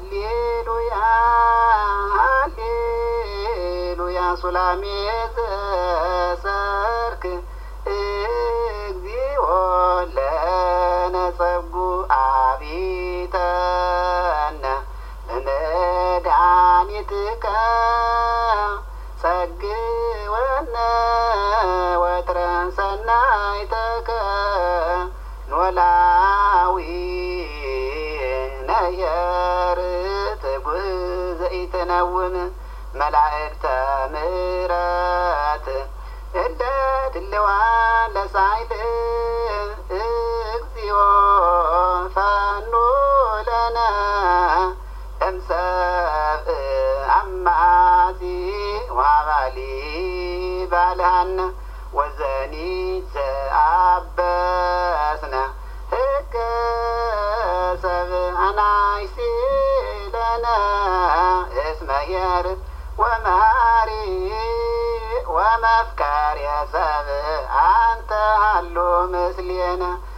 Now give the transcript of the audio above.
ሃሌሉያ ሃሌሉያ ሱላሜት ሰርክ እግዚኦ ለነጸጉ አቢተነ በመድኃኒትከ ጸግወነ ወትረን ሰናይተከ ኖላዊ ነየርት ጉዘኢትነውን መላእክተ ምሕረት እለ ድልዋን ለሳይል እግዚኦ ፈኑ ለነ እምሰብእ አማጺ ወአባሊ ባልሃነ ወዘኒ ዘአበስነ ሕገ ሰብእ አናይሲለነ እስመ የርት ወመሃሪ ወመፍቀሬ ሰብእ አንተ ሃሎ ምስሌነ